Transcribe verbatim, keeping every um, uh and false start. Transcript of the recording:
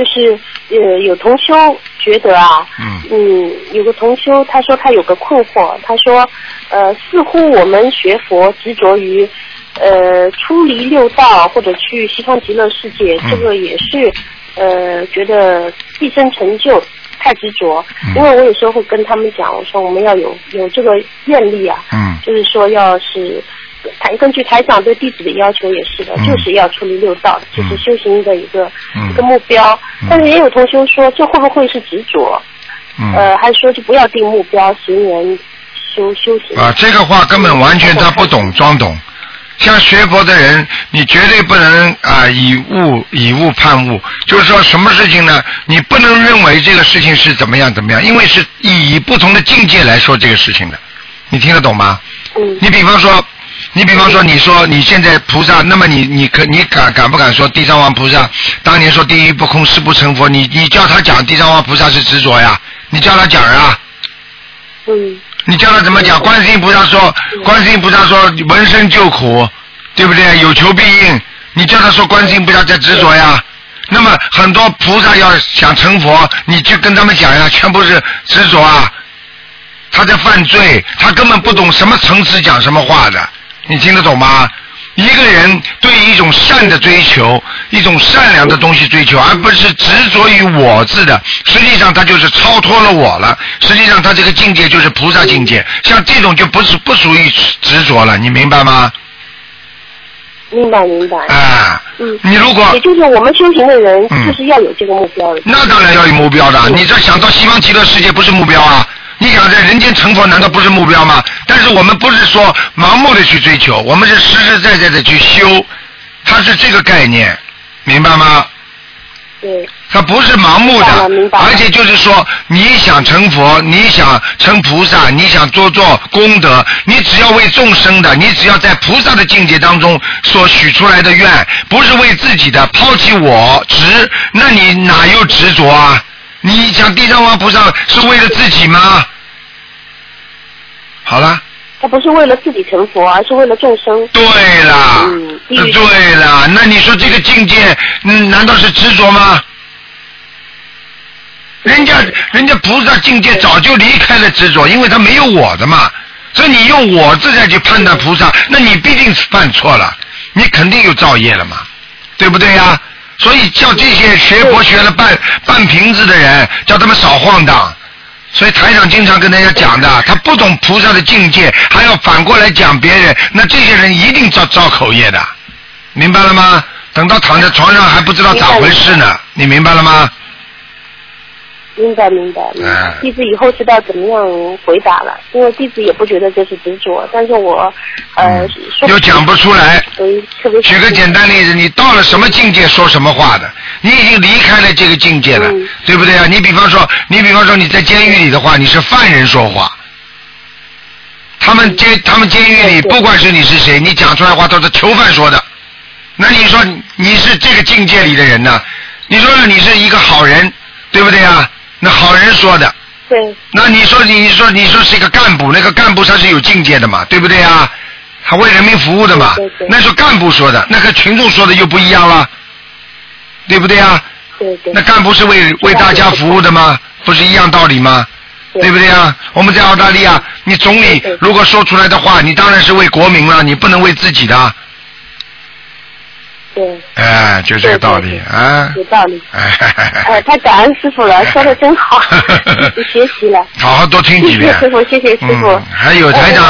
就是呃有同修觉得啊，嗯嗯，有个同修他说他有个困惑，他说呃似乎我们学佛执着于呃出离六道或者去西方极乐世界，嗯、这个也是呃觉得毕生成就太执着，嗯、因为我有时候会跟他们讲，我说我们要有有这个愿力啊，嗯，就是说要是。台根据台长对弟子的要求也是的，嗯、就是要出离六道，这、嗯、是修行的一个、嗯、一个目标。嗯、但是也有同修说，这会不会是执着？嗯、呃，还说就不要定目标，随缘修修行。 啊，这个话根本完全他不懂装懂。像学佛的人，你绝对不能啊以物以物判物，就是说什么事情呢？你不能认为这个事情是怎么样怎么样，因为是以不同的境界来说这个事情的。你听得懂吗？嗯。你比方说。你比方说，你说你现在菩萨，那么你你可你敢敢不敢说地藏王菩萨当年说地狱不空誓不成佛？你你叫他讲地藏王菩萨是执着呀？你叫他讲啊？嗯。你叫他怎么讲？观世音菩萨说，观世音菩萨说闻声救苦，对不对？有求必应。你叫他说观世音菩萨在执着呀？那么很多菩萨要想成佛，你就跟他们讲呀，全部是执着啊。他在犯罪，他根本不懂什么层次讲什么话的。你听得懂吗？一个人对一种善的追求，一种善良的东西追求，而不是执着于我字的，实际上他就是超脱了我了。实际上他这个境界就是菩萨境界，像这种就不是不属于执着了，你明白吗？ 明白明白。 啊，嗯，你如果也就是我们修行的人，就是要有这个目标的。嗯、 那当然要有目标的，嗯、你这想到西方极乐世界不是目标啊？你想在人间成佛难道不是目标吗？但是我们不是说盲目的去追求，我们是实实在在的去修，它是这个概念，明白吗？ 对。 它不是盲目的，而且就是说你想成佛，你想成菩萨，你想做做功德，你只要为众生的，你只要在菩萨的境界当中所许出来的愿，不是为自己的，抛弃我执，那你哪有执着啊？你讲地藏王菩萨是为了自己吗？好了。 他不是为了自己成佛，而是为了众生。 对了，嗯，对了，那你说这个境界，嗯，难道是执着吗？人家人家菩萨境界早就离开了执着，因为他没有我的嘛。所以你用我字再去判断菩萨，那你必定犯错了，你肯定有造业了嘛，对不对呀？所以叫这些学佛学了半半瓶子的人，叫他们少晃荡。所以台长经常跟大家讲的，他不懂菩萨的境界，还要反过来讲别人，那这些人一定造造口业的，明白了吗？等到躺在床上还不知道咋回事呢，你明白了吗？ 明白明白，明白。弟子以后知道怎么样回答了，因为弟子也不觉得这是执着，但是我呃、 嗯、又讲不出来。举个简单例子，你到了什么境界说什么话的，你已经离开了这个境界了，嗯、对不对啊？你比方说，你比方说你在监狱里的话，你是犯人说话，他们监他们监狱里不管是你是谁，你讲出来话都是囚犯说的，那你说你是这个境界里的人呢？你说你是一个好人，对不对啊？那好人说的， 对。 那你说你说你说是一个干部，那个干部他是有境界的嘛，对不对啊？他为人民服务的嘛， 对对对， 那是干部说的，那和群众说的又不一样了，对不对啊？ 对对。 那干部是为为大家服务的吗？不是一样道理吗？对, 对不对啊？我们在澳大利亚，你总理如果说出来的话，你当然是为国民了，你不能为自己的。 对， 哎，就这个道理。 对对对啊， 有道理。哎，太感恩师傅了，说的真好，学习了。 好好多听几遍。 谢谢师傅，谢谢师傅。 嗯、还有台长。